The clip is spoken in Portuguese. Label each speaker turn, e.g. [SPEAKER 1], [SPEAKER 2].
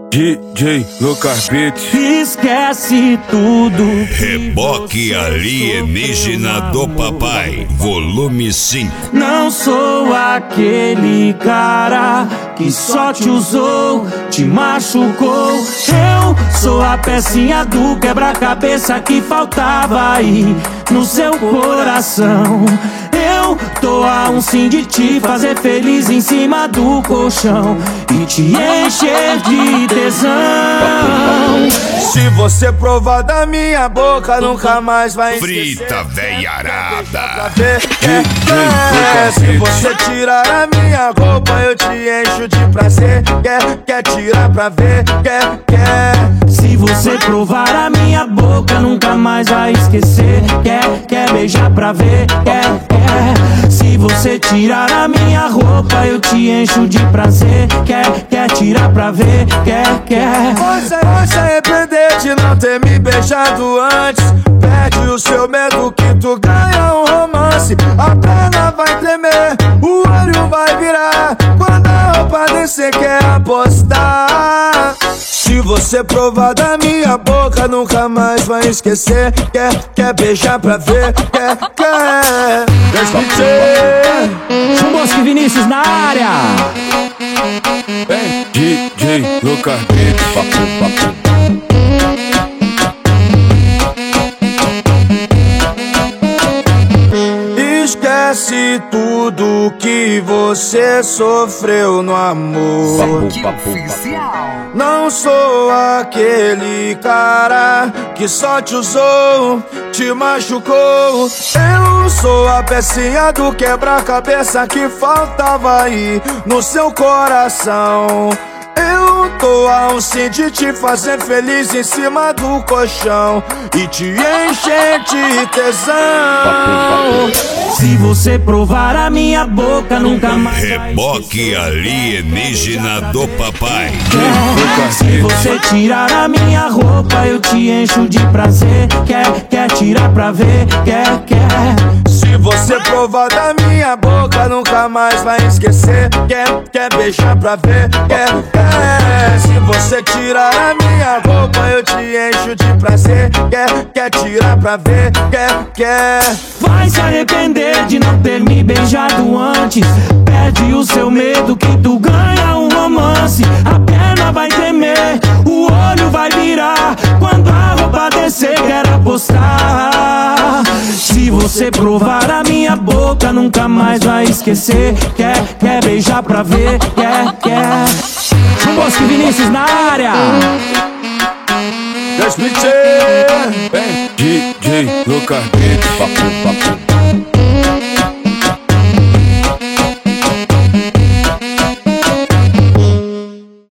[SPEAKER 1] DJ Lucas Beats.
[SPEAKER 2] Esquece tudo.
[SPEAKER 3] Reboque alienígena do papai, volume 5.
[SPEAKER 2] Não sou aquele cara que só te usou, te machucou. Eu sou a pecinha do quebra-cabeça que faltava aí no seu coração. Eu tô a um sim de te fazer feliz em cima do colchão e te encher de tesão.
[SPEAKER 4] Se você provar da minha boca, nunca mais vai esquecer.
[SPEAKER 3] Frita veiarada.
[SPEAKER 4] Se você tirar a minha roupa, eu te encho de prazer. Quer tirar pra ver? Quer.
[SPEAKER 2] Se você provar a minha boca, nunca mais vai esquecer. Quer beijar pra ver? Quer. Se você tirar a minha roupa, eu te encho de prazer. Quer tirar pra ver? Quer.
[SPEAKER 4] Você vai se arrepender de não ter me beijado antes. Perde o seu medo que tu ganha um romance. A perna vai tremer, o olho vai virar. Quando a roupa descer, quer apostar. Se você provar da minha boca, nunca mais vai esquecer. Quer beijar pra ver? Quer.
[SPEAKER 2] Chumbosque Vinícius na área.
[SPEAKER 1] DJ Lucas Beats.
[SPEAKER 4] Esquece tudo que você sofreu no amor. Não sou aquele cara que só te usou, te machucou. Eu sou a pecinha do quebra-cabeça que faltava aí no seu coração. Eu tô a um sim de te fazer feliz em cima do colchão e te encher de tesão.
[SPEAKER 2] Se você provar a minha boca, nunca mais vai
[SPEAKER 3] Reboque alienígena do papai.
[SPEAKER 2] Se você tirar a minha roupa, eu te encho de prazer. Quer tirar pra ver? Quer.
[SPEAKER 4] Se você provar da minha boca, nunca mais vai esquecer. Quer beijar pra ver? Quer. Se você tirar a minha roupa, eu te encho de prazer. Quer tirar pra ver? Quer.
[SPEAKER 2] Vai se arrepender de não ter me beijado antes. Perde o seu medo que tu ganha um romance. A perna vai tremer, o olho vai virar. Quando a roupa descer, quer apostar. Se você provar a minha boca, nunca mais vai esquecer. Quer beijar pra ver? Quer. Chumbosque Vinícius na área.
[SPEAKER 1] DJ Lucas Beats.